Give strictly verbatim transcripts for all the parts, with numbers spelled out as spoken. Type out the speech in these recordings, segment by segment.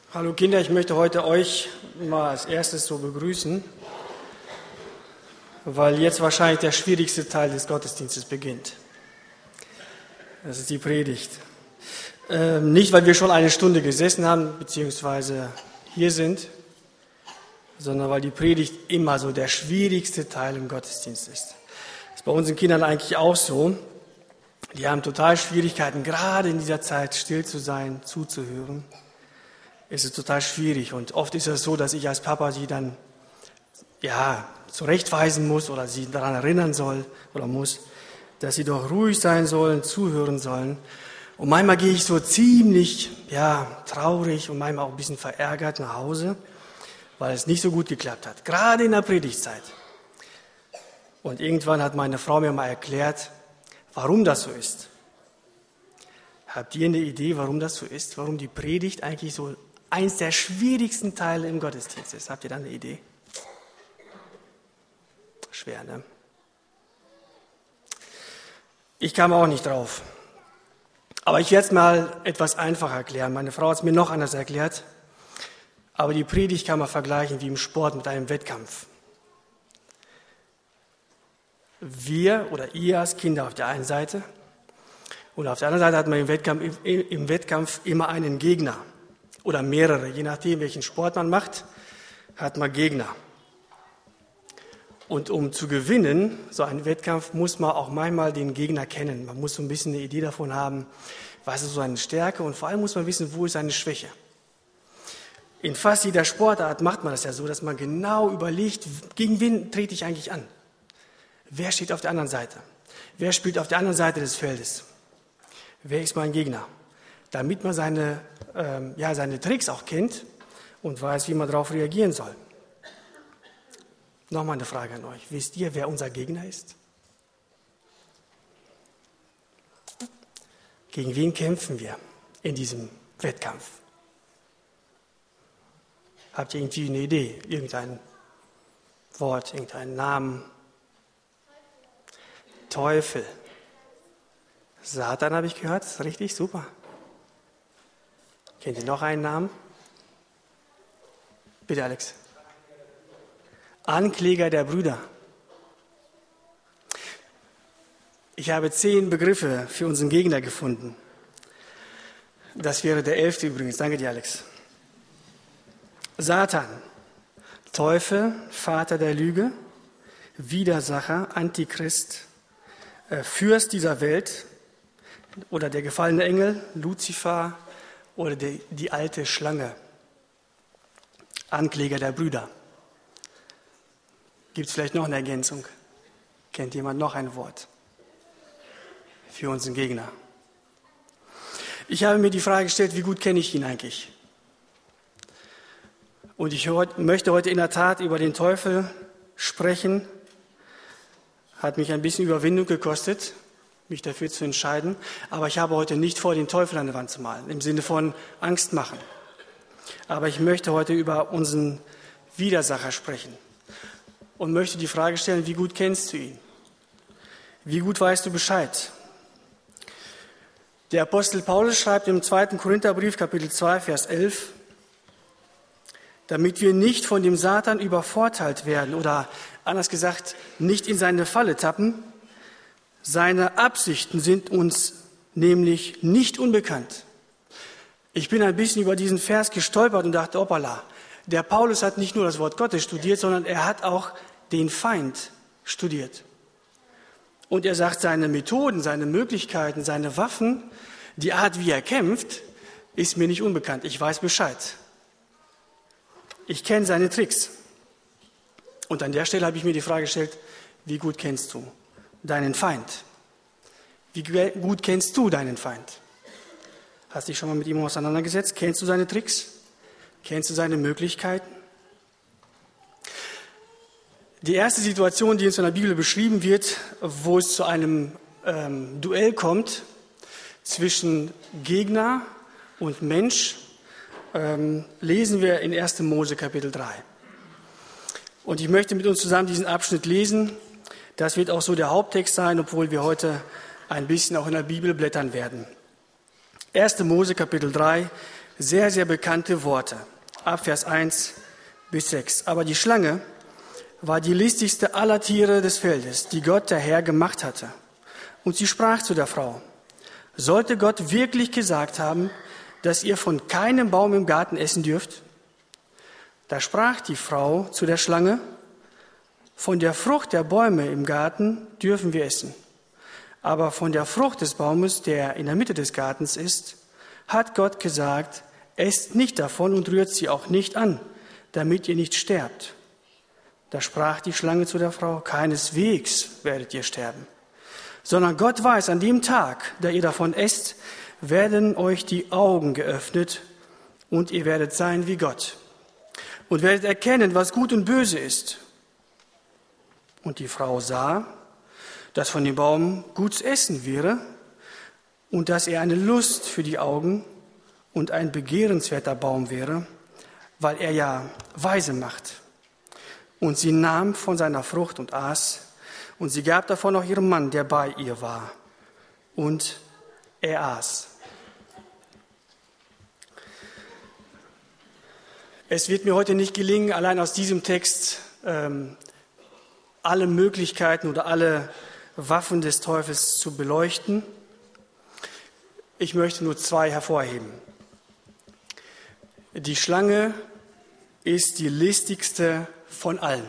Hallo Kinder, ich möchte heute euch mal als erstes so begrüßen, weil jetzt wahrscheinlich der schwierigste Teil des Gottesdienstes beginnt. Das ist die Predigt. Ähm, nicht, weil wir schon eine Stunde gesessen haben, beziehungsweise hier sind, sondern weil die Predigt immer so der schwierigste Teil im Gottesdienst ist. Das ist bei unseren Kindern eigentlich auch so. Die haben total Schwierigkeiten, gerade in dieser Zeit still zu sein, zuzuhören. Es ist total schwierig und oft ist es so, dass ich als Papa sie dann ja zurechtweisen muss oder sie daran erinnern soll oder muss, dass sie doch ruhig sein sollen, zuhören sollen. Und manchmal gehe ich so ziemlich ja traurig und manchmal auch ein bisschen verärgert nach Hause, weil es nicht so gut geklappt hat, gerade in der Predigtzeit. Und irgendwann hat meine Frau mir mal erklärt, warum das so ist. Habt ihr eine Idee, warum das so ist? Warum die Predigt eigentlich so eins der schwierigsten Teile im Gottesdienst ist? Habt ihr da eine Idee? Schwer, ne? Ich kam auch nicht drauf. Aber ich werde es mal etwas einfacher erklären. Meine Frau hat es mir noch anders erklärt. Aber die Predigt kann man vergleichen wie im Sport mit einem Wettkampf. Wir oder ihr als Kinder auf der einen Seite und auf der anderen Seite hat man im Wettkampf, im Wettkampf immer einen Gegner oder mehrere, je nachdem welchen Sport man macht, hat man Gegner. Und um zu gewinnen, so einen Wettkampf, muss man auch manchmal den Gegner kennen. Man muss so ein bisschen eine Idee davon haben, was ist so seine Stärke und vor allem muss man wissen, wo ist seine Schwäche. In fast jeder Sportart macht man das ja so, dass man genau überlegt, gegen wen trete ich eigentlich an? Wer steht auf der anderen Seite? Wer spielt auf der anderen Seite des Feldes? Wer ist mein Gegner? Damit man seine, ähm, ja, seine Tricks auch kennt und weiß, wie man darauf reagieren soll. Nochmal eine Frage an euch. Wisst ihr, wer unser Gegner ist? Gegen wen kämpfen wir in diesem Wettkampf? Habt ihr irgendwie eine Idee? Irgendein Wort, irgendeinen Namen? Teufel. Satan habe ich gehört, das ist richtig, super. Kennt ihr noch einen Namen? Bitte, Alex. Ankläger der Brüder. Ich habe zehn Begriffe für unseren Gegner gefunden. Das wäre der elfte übrigens. Danke dir, Alex. Satan, Teufel, Vater der Lüge, Widersacher, Antichrist, Fürst dieser Welt oder der gefallene Engel, Luzifer oder die, die alte Schlange, Ankläger der Brüder. Gibt es vielleicht noch eine Ergänzung? Kennt jemand noch ein Wort für unseren Gegner? Ich habe mir die Frage gestellt, wie gut kenne ich ihn eigentlich? Und ich möchte heute in der Tat über den Teufel sprechen. Hat mich ein bisschen Überwindung gekostet, mich dafür zu entscheiden. Aber ich habe heute nicht vor, den Teufel an der Wand zu malen, im Sinne von Angst machen. Aber ich möchte heute über unseren Widersacher sprechen und möchte die Frage stellen, wie gut kennst du ihn? Wie gut weißt du Bescheid? Der Apostel Paulus schreibt im zweiten Korintherbrief, Kapitel zwei, Vers elf, damit wir nicht von dem Satan übervorteilt werden oder anders gesagt, nicht in seine Falle tappen. Seine Absichten sind uns nämlich nicht unbekannt. Ich bin ein bisschen über diesen Vers gestolpert und dachte, hoppala, der Paulus hat nicht nur das Wort Gottes studiert, sondern er hat auch den Feind studiert. Und er sagt, seine Methoden, seine Möglichkeiten, seine Waffen, die Art, wie er kämpft, ist mir nicht unbekannt. Ich weiß Bescheid. Ich kenne seine Tricks. Und an der Stelle habe ich mir die Frage gestellt, wie gut kennst du deinen Feind? Wie gut kennst du deinen Feind? Hast dich schon mal mit ihm auseinandergesetzt? Kennst du seine Tricks? Kennst du seine Möglichkeiten? Die erste Situation, die uns in der Bibel beschrieben wird, wo es zu einem ähm, Duell kommt zwischen Gegner und Mensch, ähm, lesen wir in ersten Mose Kapitel drei. Und ich möchte mit uns zusammen diesen Abschnitt lesen. Das wird auch so der Haupttext sein, obwohl wir heute ein bisschen auch in der Bibel blättern werden. erster Mose Kapitel drei, Sehr, sehr bekannte Worte. Ab Vers eins bis sechs. Aber die Schlange war die listigste aller Tiere des Feldes, die Gott der Herr gemacht hatte. Und sie sprach zu der Frau: Sollte Gott wirklich gesagt haben, dass ihr von keinem Baum im Garten essen dürft? Da sprach die Frau zu der Schlange: Von der Frucht der Bäume im Garten dürfen wir essen. Aber von der Frucht des Baumes, der in der Mitte des Gartens ist, hat Gott gesagt: Esst nicht davon und rührt sie auch nicht an, damit ihr nicht sterbt. Da sprach die Schlange zu der Frau: Keineswegs werdet ihr sterben, sondern Gott weiß, an dem Tag, da ihr davon esst, werden euch die Augen geöffnet und ihr werdet sein wie Gott und werdet erkennen, was gut und böse ist. Und die Frau sah, dass von dem Baum gut zu essen wäre und dass er eine Lust für die Augen und ein begehrenswerter Baum wäre, weil er ja weise macht. Und sie nahm von seiner Frucht und aß, und sie gab davon auch ihrem Mann, der bei ihr war, und er aß. Es wird mir heute nicht gelingen, allein aus diesem Text ähm, alle Möglichkeiten oder alle Waffen des Teufels zu beleuchten. Ich möchte nur zwei hervorheben. Die Schlange ist die listigste von allen.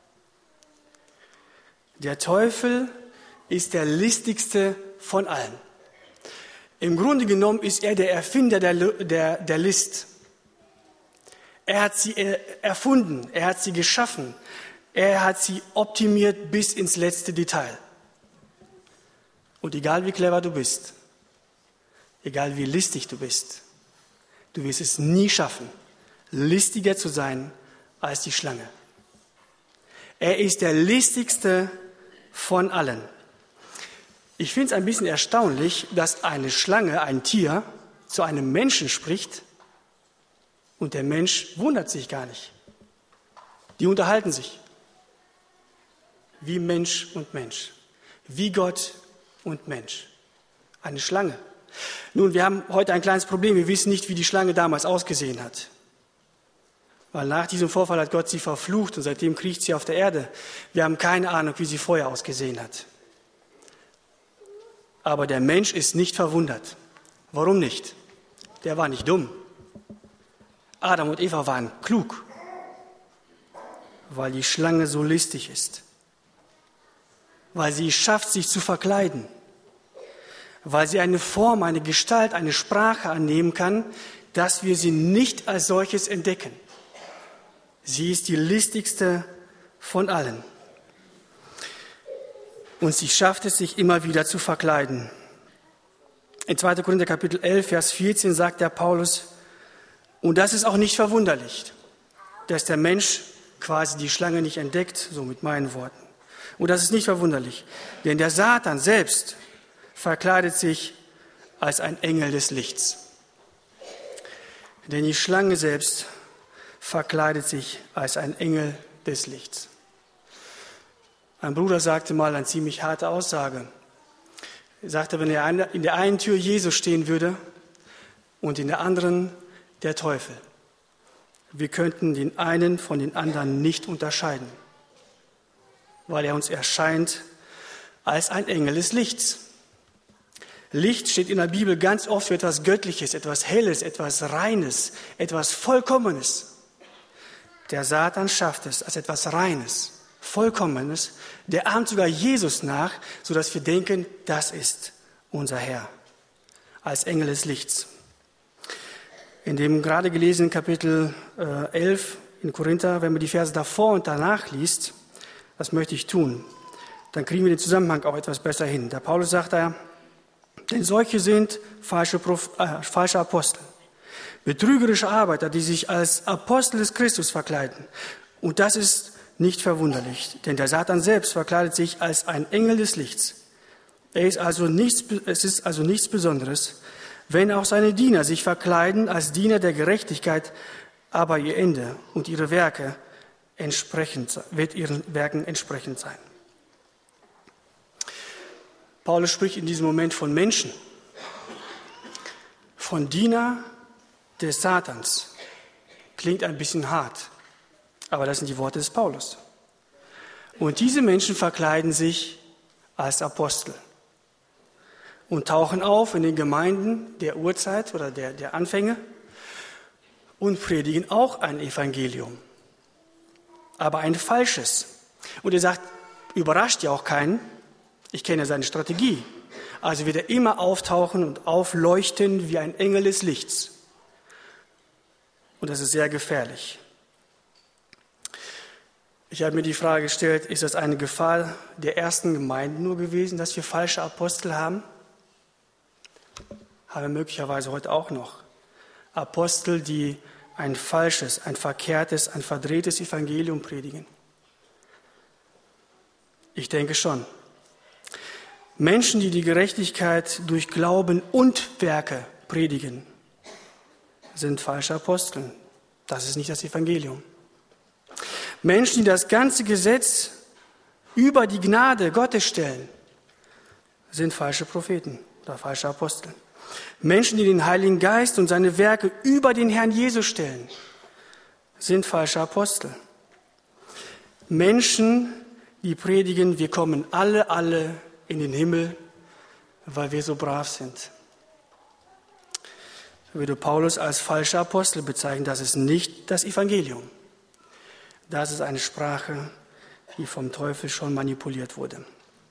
Der Teufel ist der listigste von allen. Im Grunde genommen ist er der Erfinder der, der, der List. Er hat sie erfunden, er hat sie geschaffen, er hat sie optimiert bis ins letzte Detail. Und egal wie clever du bist, egal wie listig du bist, du wirst es nie schaffen, listiger zu sein als die Schlange. Er ist der listigste von allen. Ich finde es ein bisschen erstaunlich, dass eine Schlange, ein Tier, zu einem Menschen spricht und der Mensch wundert sich gar nicht. Die unterhalten sich. Wie Mensch und Mensch. Wie Gott und Mensch. Eine Schlange. Nun, wir haben heute ein kleines Problem. Wir wissen nicht, wie die Schlange damals ausgesehen hat. Weil nach diesem Vorfall hat Gott sie verflucht und seitdem kriecht sie auf der Erde. Wir haben keine Ahnung, wie sie vorher ausgesehen hat. Aber der Mensch ist nicht verwundert. Warum nicht? Der war nicht dumm. Adam und Eva waren klug, weil die Schlange so listig ist. Weil sie es schafft, sich zu verkleiden. Weil sie eine Form, eine Gestalt, eine Sprache annehmen kann, dass wir sie nicht als solches entdecken. Sie ist die listigste von allen. Und sie schafft es, sich immer wieder zu verkleiden. In zweiter Korinther Kapitel elf, Vers vierzehn sagt der Paulus: Und das ist auch nicht verwunderlich, dass der Mensch quasi die Schlange nicht entdeckt, so mit meinen Worten. Und das ist nicht verwunderlich, denn der Satan selbst verkleidet sich als ein Engel des Lichts. Denn die Schlange selbst verkleidet sich als ein Engel des Lichts. Ein Bruder sagte mal eine ziemlich harte Aussage. Er sagte, wenn er in der einen Tür Jesus stehen würde und in der anderen der Teufel, wir könnten den einen von den anderen nicht unterscheiden, weil er uns erscheint als ein Engel des Lichts. Licht steht in der Bibel ganz oft für etwas Göttliches, etwas Helles, etwas Reines, etwas Vollkommenes. Der Satan schafft es als etwas Reines, Vollkommenes. Der ahmt sogar Jesus nach, sodass wir denken, das ist unser Herr, als Engel des Lichts. In dem gerade gelesenen Kapitel elf in Korinther, wenn man die Verse davor und danach liest, das möchte ich tun, dann kriegen wir den Zusammenhang auch etwas besser hin. Der Paulus sagt da: Denn solche sind falsche, Prof, äh, falsche Apostel, betrügerische Arbeiter, die sich als Apostel des Christus verkleiden. Und das ist nicht verwunderlich, denn der Satan selbst verkleidet sich als ein Engel des Lichts. Er ist also nichts, es ist also nichts Besonderes, wenn auch seine Diener sich verkleiden als Diener der Gerechtigkeit, aber ihr Ende und ihre Werke entsprechend, wird ihren Werken entsprechend sein. Paulus spricht in diesem Moment von Menschen, von Diener des Satans. Klingt ein bisschen hart, aber das sind die Worte des Paulus. Und diese Menschen verkleiden sich als Apostel und tauchen auf in den Gemeinden der Urzeit oder der, der Anfänge und predigen auch ein Evangelium, aber ein falsches. Und er sagt, überrascht ja auch keinen, ich kenne seine Strategie. Also wird er immer auftauchen und aufleuchten wie ein Engel des Lichts. Und das ist sehr gefährlich. Ich habe mir die Frage gestellt, ist das eine Gefahr der ersten Gemeinden nur gewesen, dass wir falsche Apostel haben? Haben wir möglicherweise heute auch noch. Apostel, die ein falsches, ein verkehrtes, ein verdrehtes Evangelium predigen. Ich denke schon. Menschen, die die Gerechtigkeit durch Glauben und Werke predigen, sind falsche Apostel. Das ist nicht das Evangelium. Menschen, die das ganze Gesetz über die Gnade Gottes stellen, sind falsche Propheten oder falsche Apostel. Menschen, die den Heiligen Geist und seine Werke über den Herrn Jesus stellen, sind falsche Apostel. Menschen, die predigen, wir kommen alle, alle in den Himmel, weil wir so brav sind. Würde Paulus als falscher Apostel bezeichnen, das ist nicht das Evangelium. Das ist eine Sprache, die vom Teufel schon manipuliert wurde.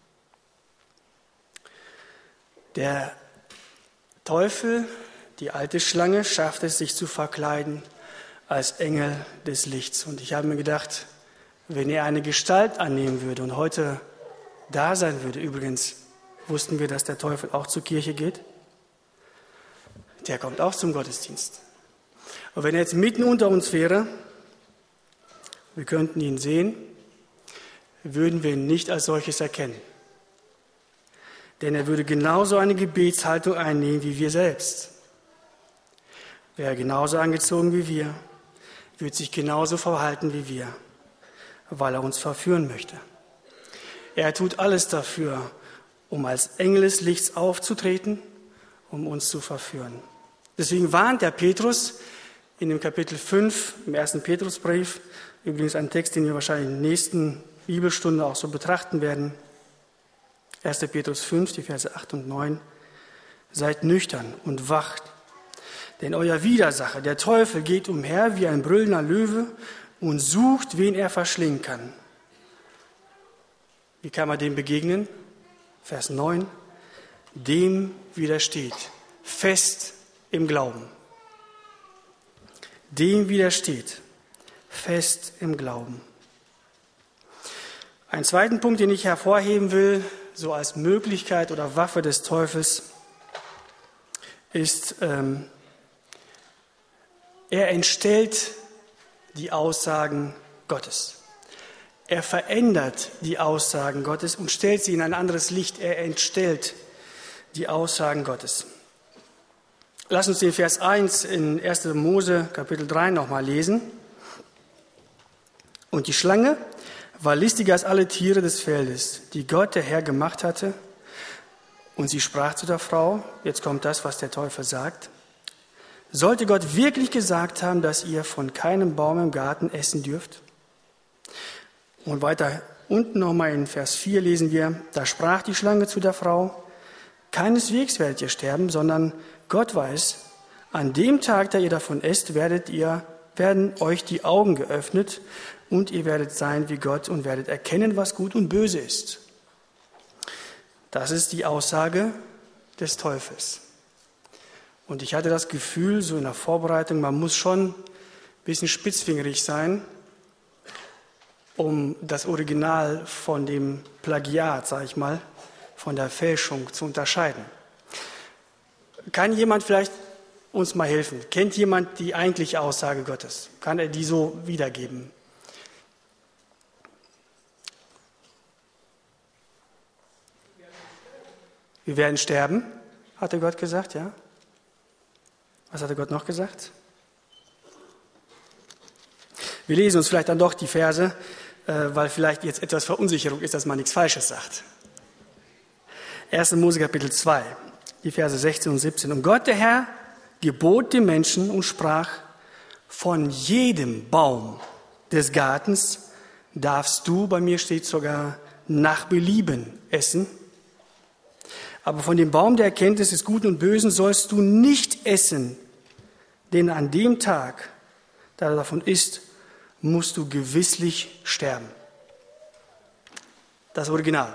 Der Teufel, die alte Schlange, schafft es, sich zu verkleiden als Engel des Lichts. Und ich habe mir gedacht, wenn er eine Gestalt annehmen würde und heute da sein würde, übrigens wussten wir, dass der Teufel auch zur Kirche geht, der kommt auch zum Gottesdienst. Und wenn er jetzt mitten unter uns wäre, wir könnten ihn sehen, würden wir ihn nicht als solches erkennen. Denn er würde genauso eine Gebetshaltung einnehmen wie wir selbst. Wäre genauso angezogen wie wir, würde sich genauso verhalten wie wir, weil er uns verführen möchte. Er tut alles dafür, um als Engel des Lichts aufzutreten, um uns zu verführen. Deswegen warnt der Petrus in dem Kapitel fünf, im ersten Petrusbrief, übrigens ein Text, den wir wahrscheinlich in der nächsten Bibelstunde auch so betrachten werden. erster Petrus fünf, die Verse acht und neun. Seid nüchtern und wacht, denn euer Widersacher, der Teufel, geht umher wie ein brüllender Löwe und sucht, wen er verschlingen kann. Wie kann man dem begegnen? Vers neun. Dem widersteht, fest im Glauben. Dem widersteht, fest im Glauben. Einen zweiten Punkt, den ich hervorheben will, so als Möglichkeit oder Waffe des Teufels, ist, ähm, er entstellt die Aussagen Gottes. Er verändert die Aussagen Gottes und stellt sie in ein anderes Licht. Er entstellt die Aussagen Gottes. Lass uns den Vers eins in erster Mose Kapitel drei nochmal lesen. Und die Schlange war listiger als alle Tiere des Feldes, die Gott, der Herr, gemacht hatte. Und sie sprach zu der Frau, jetzt kommt das, was der Teufel sagt, sollte Gott wirklich gesagt haben, dass ihr von keinem Baum im Garten essen dürft? Und weiter unten nochmal in Vers vier lesen wir, da sprach die Schlange zu der Frau, keineswegs werdet ihr sterben, sondern Gott weiß, an dem Tag, da ihr davon esst, werdet ihr, werden euch die Augen geöffnet und ihr werdet sein wie Gott und werdet erkennen, was gut und böse ist. Das ist die Aussage des Teufels. Und ich hatte das Gefühl, so in der Vorbereitung, man muss schon ein bisschen spitzfingerig sein, um das Original von dem Plagiat, sage ich mal, von der Fälschung zu unterscheiden. Kann jemand vielleicht uns mal helfen? Kennt jemand die eigentliche Aussage Gottes? Kann er die so wiedergeben? Wir werden sterben, hatte Gott gesagt, ja? Was hatte Gott noch gesagt? Wir lesen uns vielleicht dann doch die Verse, weil vielleicht jetzt etwas Verunsicherung ist, dass man nichts Falsches sagt. erster Mose Kapitel zwei, die Verse sechzehn und siebzehn. Und Gott, der Herr, gebot dem Menschen und sprach, von jedem Baum des Gartens darfst du, bei mir steht sogar, nach Belieben essen. Aber von dem Baum der Erkenntnis des Guten und Bösen sollst du nicht essen, denn an dem Tag, da du davon isst, musst du gewisslich sterben. Das Original.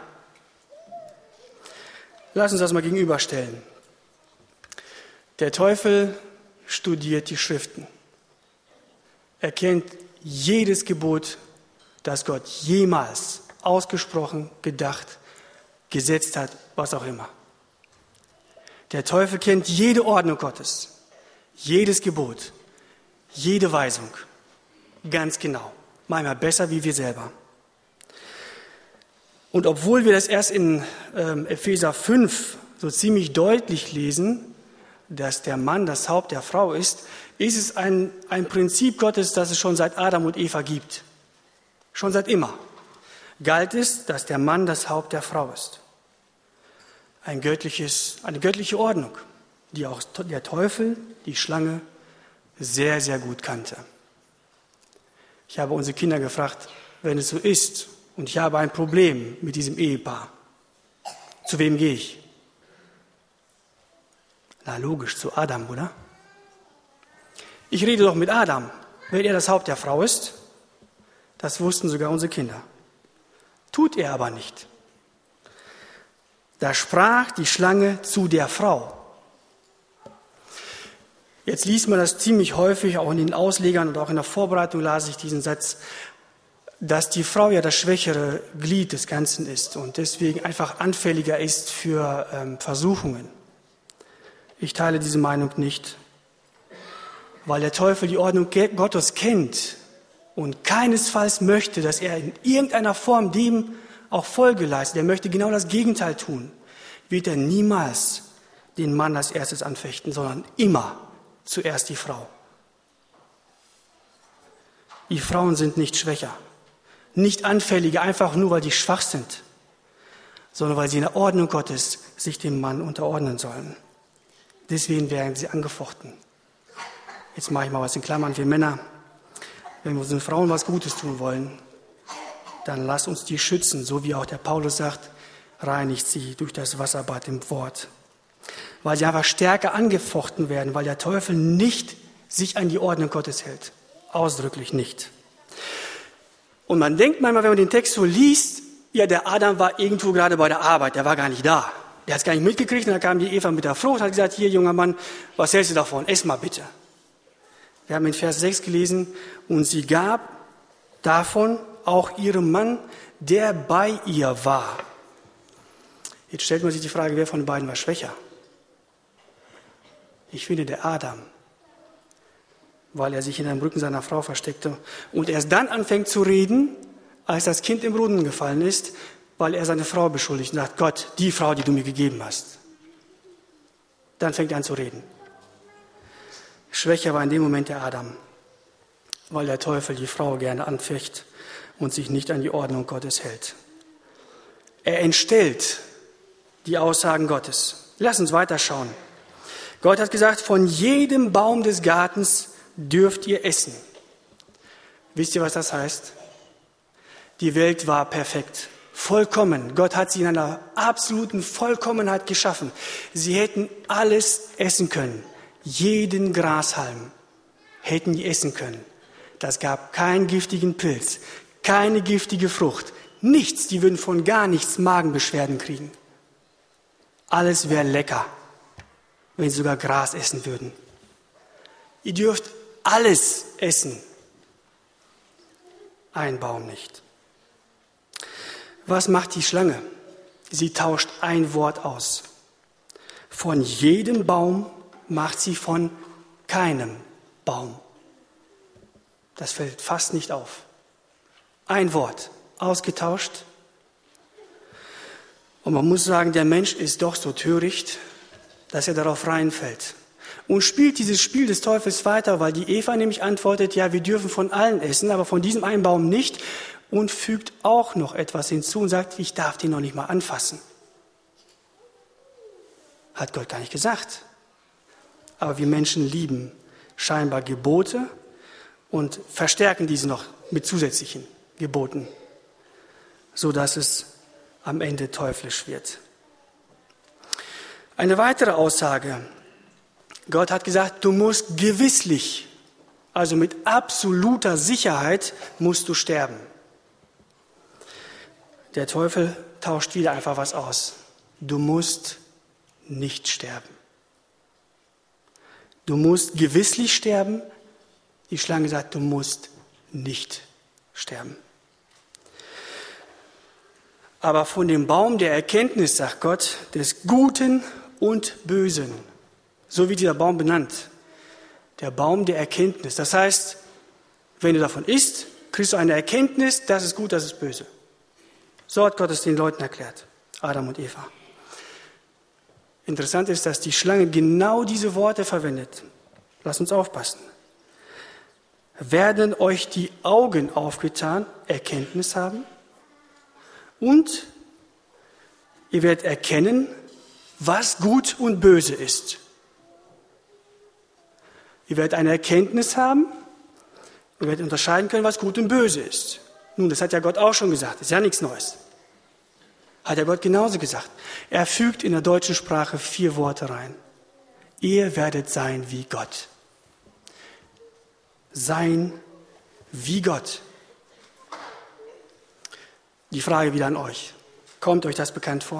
Lass uns das mal gegenüberstellen. Der Teufel studiert die Schriften. Er kennt jedes Gebot, das Gott jemals ausgesprochen, gedacht, gesetzt hat, was auch immer. Der Teufel kennt jede Ordnung Gottes, jedes Gebot, jede Weisung, ganz genau, manchmal besser wie wir selber. Und obwohl wir das erst in ähm, Epheser fünf so ziemlich deutlich lesen, dass der Mann das Haupt der Frau ist, ist es ein, ein Prinzip Gottes, das es schon seit Adam und Eva gibt. Schon seit immer galt es, dass der Mann das Haupt der Frau ist. Ein göttliches, eine göttliche Ordnung, die auch der Teufel, die Schlange, sehr, sehr gut kannte. Ich habe unsere Kinder gefragt, wenn es so ist und ich habe ein Problem mit diesem Ehepaar, zu wem gehe ich? Na logisch, zu Adam, oder? Ich rede doch mit Adam, wenn er das Haupt der Frau ist. Das wussten sogar unsere Kinder. Tut er aber nicht. Da sprach die Schlange zu der Frau. Jetzt liest man das ziemlich häufig, auch in den Auslegern und auch in der Vorbereitung las ich diesen Satz, dass die Frau ja das schwächere Glied des Ganzen ist und deswegen einfach anfälliger ist für ähm, Versuchungen. Ich teile diese Meinung nicht, weil der Teufel die Ordnung Gottes kennt und keinesfalls möchte, dass er in irgendeiner Form dem auch Folge leistet. Er möchte genau das Gegenteil tun. Wird er niemals den Mann als erstes anfechten, sondern immer zuerst die Frau. Die Frauen sind nicht schwächer, nicht anfälliger, einfach nur, weil die schwach sind, sondern weil sie in der Ordnung Gottes sich dem Mann unterordnen sollen. Deswegen werden sie angefochten. Jetzt mache ich mal was in Klammern. Wir Männer, wenn wir unseren Frauen was Gutes tun wollen, dann lass uns die schützen, so wie auch der Paulus sagt, reinigt sie durch das Wasserbad im Wort. Weil sie einfach stärker angefochten werden, weil der Teufel nicht sich an die Ordnung Gottes hält. Ausdrücklich nicht. Und man denkt manchmal, wenn man den Text so liest, ja, der Adam war irgendwo gerade bei der Arbeit, der war gar nicht da. Der hat es gar nicht mitgekriegt und dann kam die Eva mit der Frucht und hat gesagt, hier, junger Mann, was hältst du davon? Ess mal bitte. Wir haben in Vers sechs gelesen, und sie gab davon auch ihrem Mann, der bei ihr war. Jetzt stellt man sich die Frage, wer von den beiden war schwächer? Ich finde der Adam, weil er sich in dem Rücken seiner Frau versteckte und erst dann anfängt zu reden, als das Kind im Brunnen gefallen ist, weil er seine Frau beschuldigt und sagt, Gott, die Frau, die du mir gegeben hast. Dann fängt er an zu reden. Schwächer war in dem Moment der Adam, weil der Teufel die Frau gerne anfecht und sich nicht an die Ordnung Gottes hält. Er entstellt die Aussagen Gottes. Lass uns weiterschauen. Gott hat gesagt, von jedem Baum des Gartens dürft ihr essen. Wisst ihr, was das heißt? Die Welt war perfekt, vollkommen. Gott hat sie in einer absoluten Vollkommenheit geschaffen. Sie hätten alles essen können. Jeden Grashalm hätten die essen können. Das gab keinen giftigen Pilz, keine giftige Frucht, nichts. Die würden von gar nichts Magenbeschwerden kriegen. Alles wäre lecker, wenn sie sogar Gras essen würden. Ihr dürft alles essen. Ein Baum nicht. Was macht die Schlange? Sie tauscht ein Wort aus. Von jedem Baum macht sie von keinem Baum. Das fällt fast nicht auf. Ein Wort ausgetauscht. Und man muss sagen, der Mensch ist doch so töricht, dass er darauf reinfällt. Und spielt dieses Spiel des Teufels weiter, weil die Eva nämlich antwortet, ja, wir dürfen von allen essen, aber von diesem einen Baum nicht. Und fügt auch noch etwas hinzu und sagt, ich darf den noch nicht mal anfassen. Hat Gott gar nicht gesagt. Aber wir Menschen lieben scheinbar Gebote und verstärken diese noch mit zusätzlichen Geboten, sodass es am Ende teuflisch wird. Eine weitere Aussage. Gott hat gesagt, du musst gewisslich, also mit absoluter Sicherheit, musst du sterben. Der Teufel tauscht wieder einfach was aus. Du musst nicht sterben. Du musst gewisslich sterben. Die Schlange sagt, du musst nicht sterben. Aber von dem Baum der Erkenntnis, sagt Gott, des Guten und Bösen, so wird dieser Baum benannt, der Baum der Erkenntnis. Das heißt, wenn du davon isst, kriegst du eine Erkenntnis, das ist gut, das ist böse. So hat Gott es den Leuten erklärt, Adam und Eva. Interessant ist, dass die Schlange genau diese Worte verwendet. Lasst uns aufpassen. Werden euch die Augen aufgetan, Erkenntnis haben, und ihr werdet erkennen, was gut und böse ist. Ihr werdet eine Erkenntnis haben, ihr werdet unterscheiden können, was gut und böse ist. Nun, das hat ja Gott auch schon gesagt, das ist ja nichts Neues. Hat ja Gott genauso gesagt. Er fügt in der deutschen Sprache vier Worte rein. Ihr werdet sein wie Gott. Sein wie Gott. Die Frage wieder an euch. Kommt euch das bekannt vor?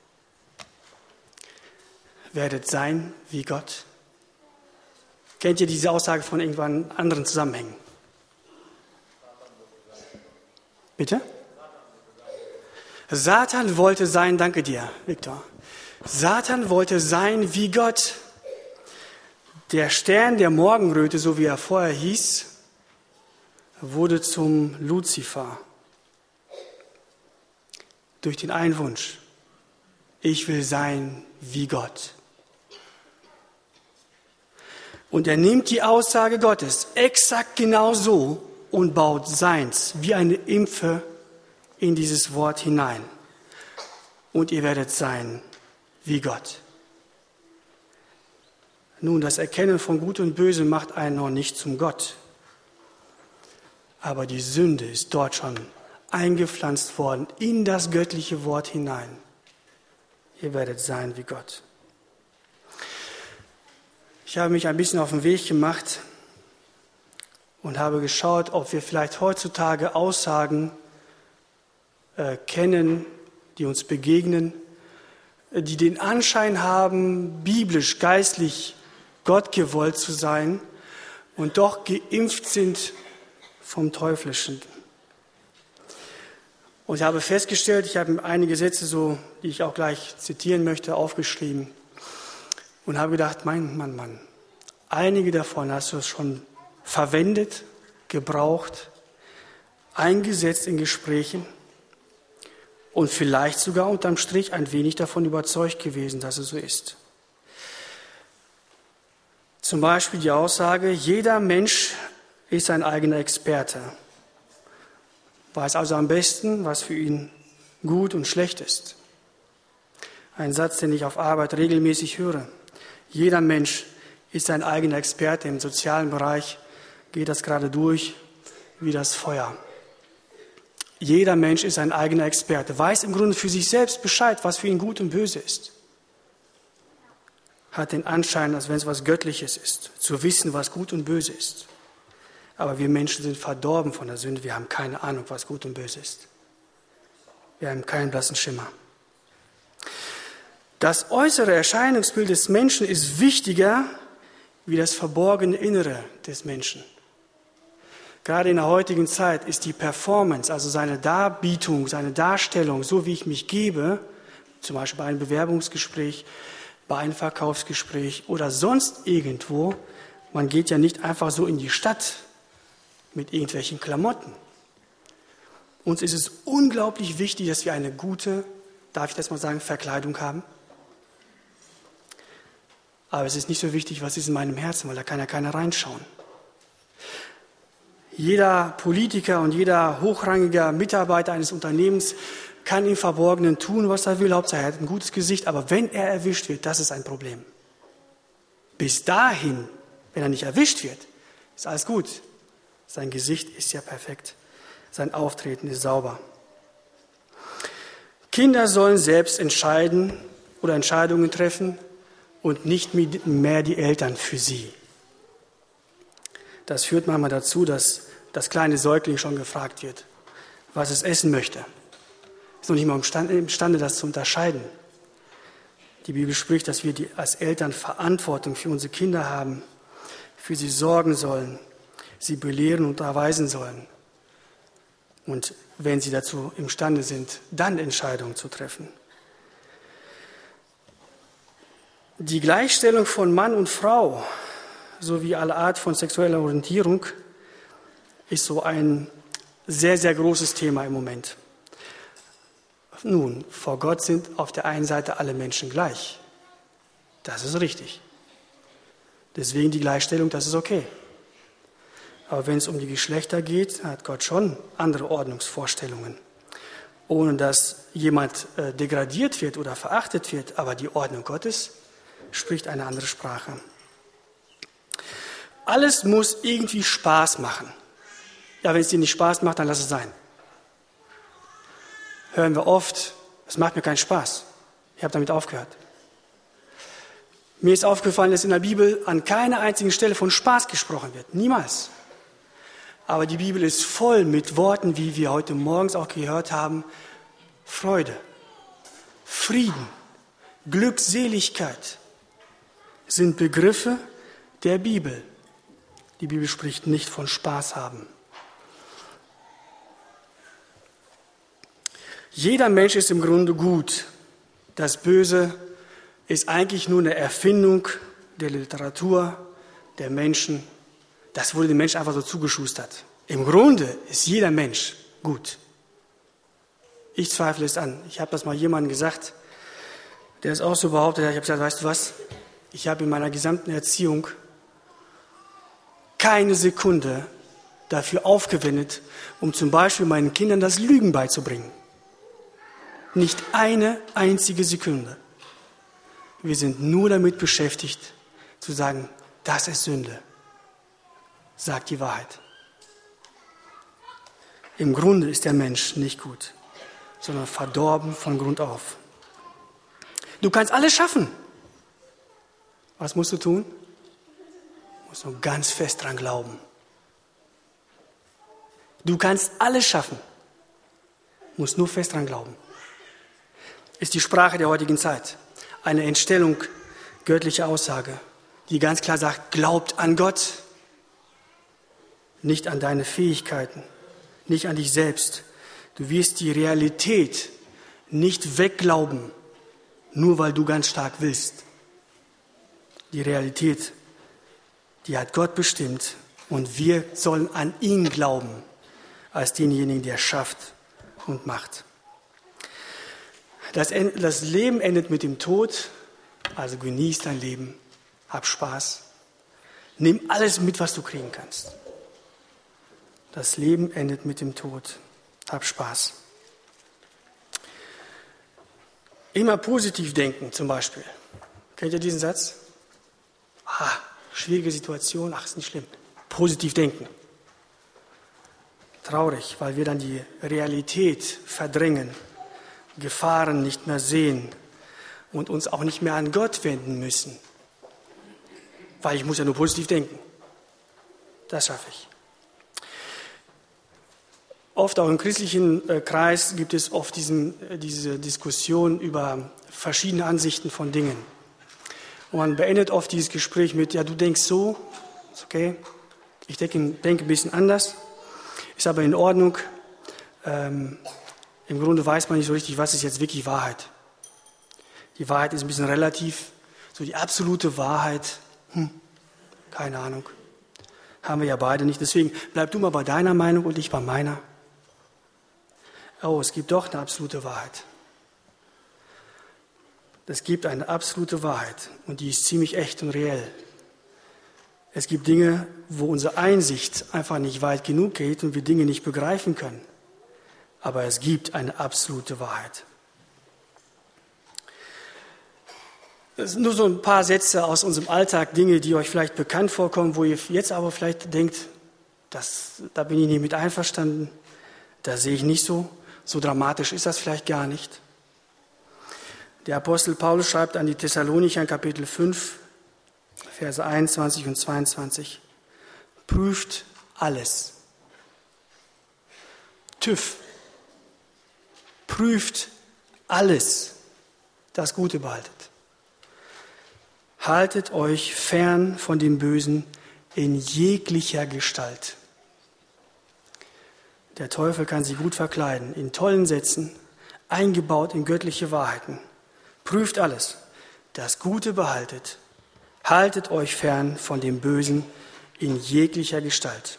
Werdet sein wie Gott. Kennt ihr diese Aussage von irgendwann anderen Zusammenhängen? Bitte? Satan wollte sein, danke dir, Viktor. Satan wollte sein wie Gott. Der Stern der Morgenröte, so wie er vorher hieß, wurde zum Luzifer. Durch den einen Wunsch. Ich will sein wie Gott. Und er nimmt die Aussage Gottes exakt genau so und baut seins wie eine Impfe in dieses Wort hinein. Und ihr werdet sein wie Gott. Nun, das Erkennen von Gut und Böse macht einen noch nicht zum Gott. Aber die Sünde ist dort schon eingepflanzt worden in das göttliche Wort hinein. Ihr werdet sein wie Gott. Ich habe mich ein bisschen auf den Weg gemacht und habe geschaut, ob wir vielleicht heutzutage Aussagen äh, kennen, die uns begegnen, die den Anschein haben, biblisch, geistlich, gottgewollt zu sein und doch geimpft sind vom Teuflischen. Und ich habe festgestellt, ich habe einige Sätze, so, die ich auch gleich zitieren möchte, aufgeschrieben und habe gedacht, mein Mann, Mann, einige davon hast du schon verwendet, gebraucht, eingesetzt in Gesprächen und vielleicht sogar unterm Strich ein wenig davon überzeugt gewesen, dass es so ist. Zum Beispiel die Aussage, jeder Mensch ist ein eigener Experte, weiß also am besten, was für ihn gut und schlecht ist. Ein Satz, den ich auf Arbeit regelmäßig höre. Jeder Mensch ist ein eigener Experte. Im sozialen Bereich geht das gerade durch wie das Feuer. Jeder Mensch ist ein eigener Experte, weiß im Grunde für sich selbst Bescheid, was für ihn gut und böse ist. Hat den Anschein, als wenn es was Göttliches ist, zu wissen, was gut und böse ist. Aber wir Menschen sind verdorben von der Sünde. Wir haben keine Ahnung, was gut und böse ist. Wir haben keinen blassen Schimmer. Das äußere Erscheinungsbild des Menschen ist wichtiger wie das verborgene Innere des Menschen. Gerade in der heutigen Zeit ist die Performance, also seine Darbietung, seine Darstellung, so wie ich mich gebe, zum Beispiel bei einem Bewerbungsgespräch, bei einem Verkaufsgespräch oder sonst irgendwo, man geht ja nicht einfach so in die Stadt mit irgendwelchen Klamotten. Uns ist es unglaublich wichtig, dass wir eine gute, darf ich das mal sagen, Verkleidung haben. Aber es ist nicht so wichtig, was ist in meinem Herzen, weil da kann ja keiner reinschauen. Jeder Politiker und jeder hochrangige Mitarbeiter eines Unternehmens kann im Verborgenen tun, was er will. Hauptsache er hat ein gutes Gesicht, aber wenn er erwischt wird, das ist ein Problem. bis dahin, wenn er nicht erwischt wird, ist alles gut. Sein Gesicht ist ja perfekt. Sein Auftreten ist sauber. Kinder sollen selbst entscheiden oder Entscheidungen treffen und nicht mehr die Eltern für sie. Das führt manchmal dazu, dass das kleine Säugling schon gefragt wird, was es essen möchte. Ist noch nicht mal imstande, das zu unterscheiden. Die Bibel spricht, dass wir die, als Eltern Verantwortung für unsere Kinder haben, für sie sorgen sollen, sie belehren und unterweisen sollen. Und wenn sie dazu imstande sind, dann Entscheidungen zu treffen. Die Gleichstellung von Mann und Frau sowie alle Art von sexueller Orientierung ist so ein sehr, sehr großes Thema im Moment. Nun, vor Gott sind auf der einen Seite alle Menschen gleich. Das ist richtig. Deswegen die Gleichstellung, das ist okay. Aber wenn es um die Geschlechter geht, hat Gott schon andere Ordnungsvorstellungen. Ohne dass jemand äh, degradiert wird oder verachtet wird, aber die Ordnung Gottes spricht eine andere Sprache. Alles muss irgendwie Spaß machen. Ja, wenn es dir nicht Spaß macht, dann lass es sein. Hören wir oft, es macht mir keinen Spaß. Ich habe damit aufgehört. Mir ist aufgefallen, dass in der Bibel an keiner einzigen Stelle von Spaß gesprochen wird. Niemals. Aber die Bibel ist voll mit Worten, wie wir heute morgens auch gehört haben. Freude, Frieden, Glückseligkeit sind Begriffe der Bibel. Die Bibel spricht nicht von Spaß haben. Jeder Mensch ist im Grunde gut. Das Böse ist eigentlich nur eine Erfindung der Literatur, der Menschen. Das wurde dem Menschen einfach so zugeschustert. Im Grunde ist jeder Mensch gut. Ich zweifle es an. Ich habe das mal jemandem gesagt, der es auch so behauptet hat. Ich habe gesagt, weißt du was? Ich habe in meiner gesamten Erziehung keine Sekunde dafür aufgewendet, um zum Beispiel meinen Kindern das Lügen beizubringen. Nicht eine einzige Sekunde. Wir sind nur damit beschäftigt, zu sagen, das ist Sünde. Sagt die Wahrheit. Im Grunde ist der Mensch nicht gut, sondern verdorben von Grund auf. Du kannst alles schaffen. Was musst du tun? Du musst nur ganz fest dran glauben. Du kannst alles schaffen. Du musst nur fest dran glauben. Ist die Sprache der heutigen Zeit. Eine Entstellung göttlicher Aussage, die ganz klar sagt, glaubt an Gott, nicht an deine Fähigkeiten, nicht an dich selbst. Du wirst die Realität nicht wegglauben, nur weil du ganz stark willst. Die Realität, die hat Gott bestimmt und wir sollen an ihn glauben, als denjenigen, der schafft und macht. Das, das Leben endet mit dem Tod, also genieß dein Leben, hab Spaß, nimm alles mit, was du kriegen kannst. Das Leben endet mit dem Tod, hab Spaß. Immer positiv denken zum Beispiel. Kennt ihr diesen Satz? Ah, schwierige Situation, ach, ist nicht schlimm. Positiv denken. Traurig, weil wir dann die Realität verdrängen, Gefahren nicht mehr sehen und uns auch nicht mehr an Gott wenden müssen. Weil ich muss ja nur positiv denken. Das schaffe ich. Oft auch im christlichen äh, Kreis gibt es oft diesen, äh, diese Diskussion über verschiedene Ansichten von Dingen. Und man beendet oft dieses Gespräch mit, ja, du denkst so, ist okay, ich denke, denke ein bisschen anders, ist aber in Ordnung. Ähm, Im Grunde weiß man nicht so richtig, was ist jetzt wirklich Wahrheit. Die Wahrheit ist ein bisschen relativ, so die absolute Wahrheit, hm, keine Ahnung, haben wir ja beide nicht. Deswegen bleib du mal bei deiner Meinung und ich bei meiner. Oh, es gibt doch eine absolute Wahrheit. Es gibt eine absolute Wahrheit und die ist ziemlich echt und reell. Es gibt Dinge, wo unsere Einsicht einfach nicht weit genug geht und wir Dinge nicht begreifen können. Aber es gibt eine absolute Wahrheit. Das sind nur so ein paar Sätze aus unserem Alltag, Dinge, die euch vielleicht bekannt vorkommen, wo ihr jetzt aber vielleicht denkt, das, da bin ich nicht mit einverstanden, da sehe ich nicht so, so dramatisch ist das vielleicht gar nicht. Der Apostel Paulus schreibt an die Thessalonicher in Kapitel fünf, Verse einundzwanzig und zweiundzwanzig, prüft alles. TÜV, prüft alles, das Gute behaltet. Haltet euch fern von dem Bösen in jeglicher Gestalt. Der Teufel kann sie gut verkleiden, in tollen Sätzen, eingebaut in göttliche Wahrheiten. Prüft alles, das Gute behaltet. Haltet euch fern von dem Bösen in jeglicher Gestalt.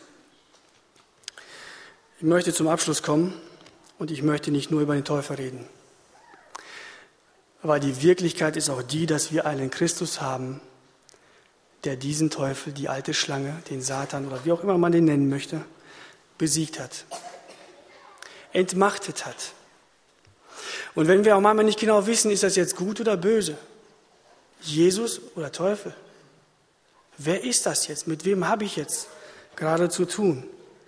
Ich möchte zum Abschluss kommen und ich möchte nicht nur über den Teufel reden. Aber die Wirklichkeit ist auch die, dass wir einen Christus haben, der diesen Teufel, die alte Schlange, den Satan oder wie auch immer man den nennen möchte, besiegt hat, entmachtet hat. Und wenn wir auch manchmal nicht genau wissen, ist das jetzt gut oder böse, Jesus oder Teufel, wer ist das jetzt? Mit wem habe ich jetzt gerade zu tun?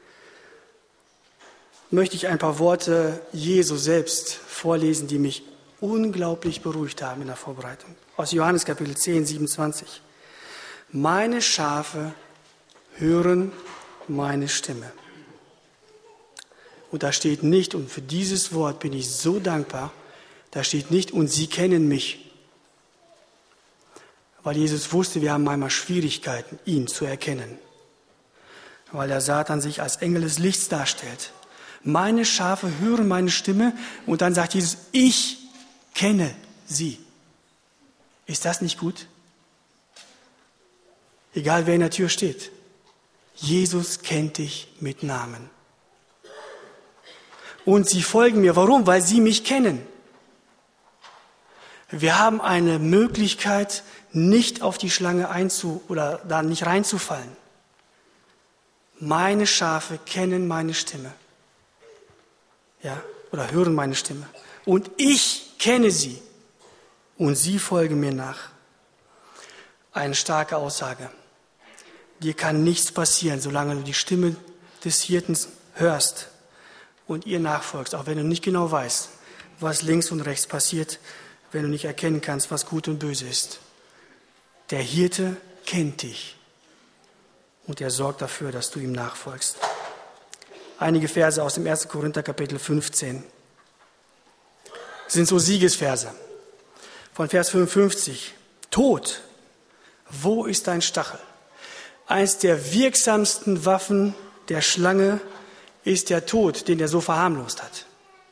Möchte ich ein paar Worte Jesu selbst vorlesen, die mich unglaublich beruhigt haben in der Vorbereitung. Aus Johannes Kapitel zehn, siebenundzwanzig. Meine Schafe hören meine Stimme. Und da steht nicht, und für dieses Wort bin ich so dankbar, da steht nicht, und sie kennen mich. Weil Jesus wusste, wir haben manchmal Schwierigkeiten, ihn zu erkennen. Weil der Satan sich als Engel des Lichts darstellt. Meine Schafe hören meine Stimme und dann sagt Jesus, ich kenne sie. Ist das nicht gut? Egal wer in der Tür steht. Jesus kennt dich mit Namen. Und sie folgen mir. Warum? Weil sie mich kennen. Wir haben eine Möglichkeit, nicht auf die Schlange einzu oder da nicht reinzufallen. Meine Schafe kennen meine Stimme. Ja, oder hören meine Stimme. Und ich kenne sie. Und sie folgen mir nach. Eine starke Aussage. Dir kann nichts passieren, solange du die Stimme des Hirtens hörst und ihr nachfolgst, auch wenn du nicht genau weißt, was links und rechts passiert, wenn du nicht erkennen kannst, was gut und böse ist. Der Hirte kennt dich und er sorgt dafür, dass du ihm nachfolgst. Einige Verse aus dem ersten Korinther Kapitel fünfzehn sind so Siegesverse. Von Vers fünfundfünfzig. Tod, wo ist dein Stachel? Eins der wirksamsten Waffen der Schlange ist der Tod, den er so verharmlost hat.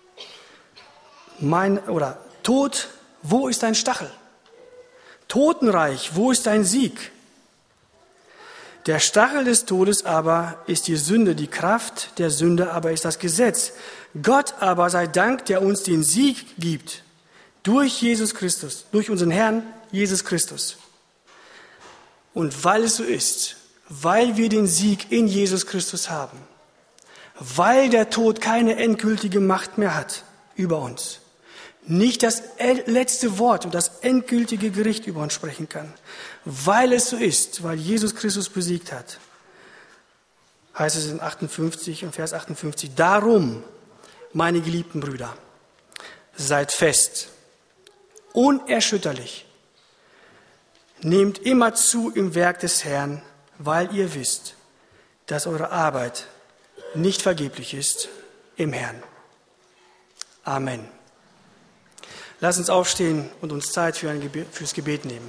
Mein, oder Tod, wo ist dein Stachel? Totenreich, wo ist dein Sieg? Der Stachel des Todes aber ist die Sünde, die Kraft der Sünde aber ist das Gesetz. Gott aber sei Dank, der uns den Sieg gibt durch Jesus Christus, durch unseren Herrn Jesus Christus. Und weil es so ist, weil wir den Sieg in Jesus Christus haben, weil der Tod keine endgültige Macht mehr hat über uns, nicht das letzte Wort und das endgültige Gericht über uns sprechen kann, weil es so ist, weil Jesus Christus besiegt hat, heißt es in achtundfünfzig und Vers achtundfünfzig, darum, meine geliebten Brüder, seid fest, unerschütterlich, nehmt immer zu im Werk des Herrn, weil ihr wisst, dass eure Arbeit nicht vergeblich ist im Herrn. Amen. Lass uns aufstehen und uns Zeit für ein Gebet, fürs Gebet nehmen.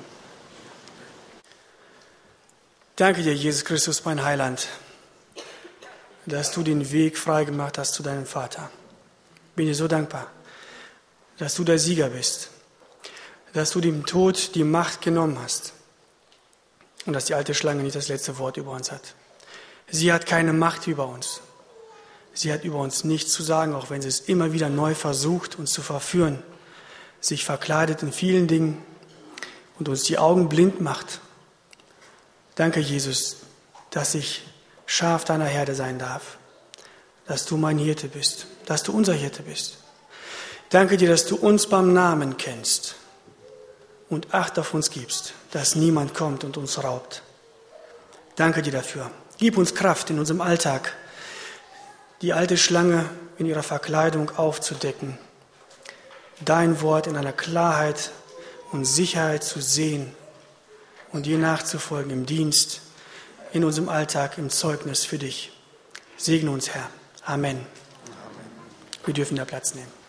Danke dir, Jesus Christus, mein Heiland, dass du den Weg freigemacht hast zu deinem Vater. Bin dir so dankbar, dass du der Sieger bist, dass du dem Tod die Macht genommen hast und dass die alte Schlange nicht das letzte Wort über uns hat. Sie hat keine Macht über uns. Sie hat über uns nichts zu sagen, auch wenn sie es immer wieder neu versucht, uns zu verführen, sich verkleidet in vielen Dingen und uns die Augen blind macht. Danke, Jesus, dass ich Schaf deiner Herde sein darf, dass du mein Hirte bist, dass du unser Hirte bist. Danke dir, dass du uns beim Namen kennst und Acht auf uns gibst, dass niemand kommt und uns raubt. Danke dir dafür. Gib uns Kraft in unserem Alltag, die alte Schlange in ihrer Verkleidung aufzudecken, dein Wort in einer Klarheit und Sicherheit zu sehen und dir nachzufolgen im Dienst, in unserem Alltag, im Zeugnis für dich. Segne uns, Herr. Amen. Wir dürfen da Platz nehmen.